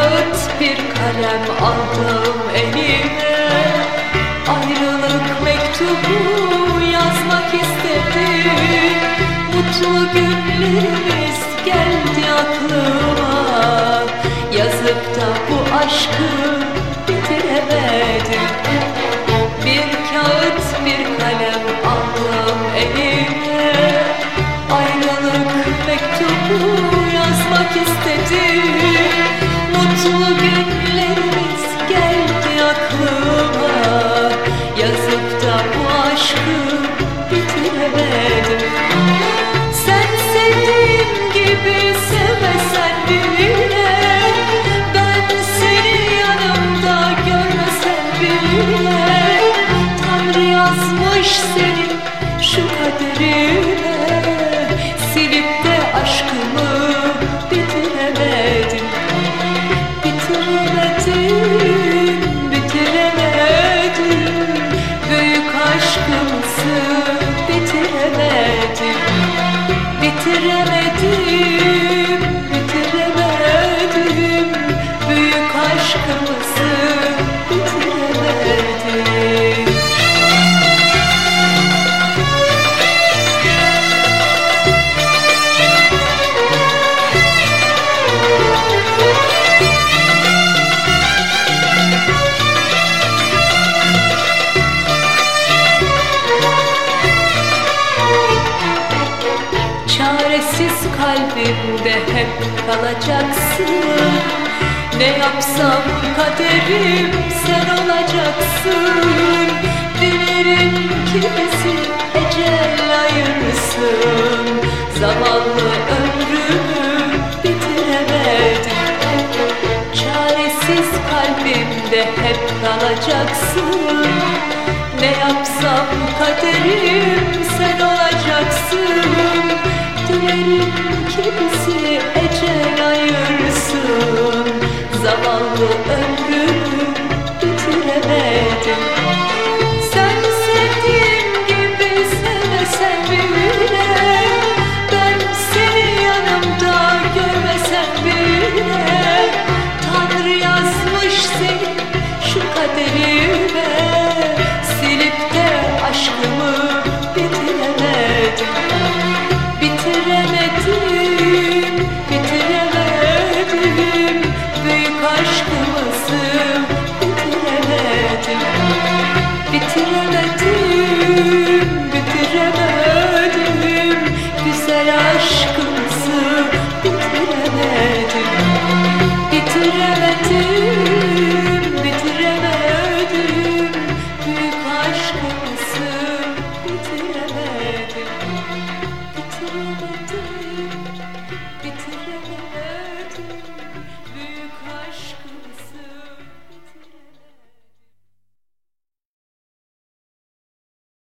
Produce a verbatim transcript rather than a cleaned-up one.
kağıt bir kalem aldım elime, ayrılık mektubu yazmak istedim. Mutlu günlerimiz geldi aklıma, yazıp da bu aşkı bitiremedim. Bir kağıt bir kalem aldım elime, ayrılık mektubu yazmak istedim. Mutlu günlerimiz geldi aklıma, yazıp da bu aşkı bitiremedim. Sen sevdiğim gibi sevmesen bile, ben seni yanımda görmesem bile, Tanrı yazmış seni şu kaderime, silip de aşkımı bitiremedim. Bitiremedim, bitiremedim, büyük aşkımızı bitiremedim. Bitiremedim, bitiremedim, büyük aşkımızı bitiremedim. Çaresiz kalbimde hep kalacaksın. Ne yapsam kaderim sen olacaksın. Dilerim ki bizi ecel ayırsın. Zavallı ömrümü bitiremedim. Çaresiz kalbimde hep kalacaksın. Ne yapsam kaderim sen olacaksın. Dilerim ki bizi ecel ayırsın. Zavallı ömrümü bitiremedim. Sen sevdiğim gibi sevmesen bile, ben seni yanımda görmesem bile, Tanrı yazmış seni şu kaderime, silip de aşkımı bitiremedim. Bitiremedim, bitiremedim, büyük aşkımızı bitiremedim. Bitiremedim, bitiremedim, güzel aşkımızı bitiremedim. Bitiremedim, bitiremedim, büyük aşkımızı bitiremedim. Bitiremedim.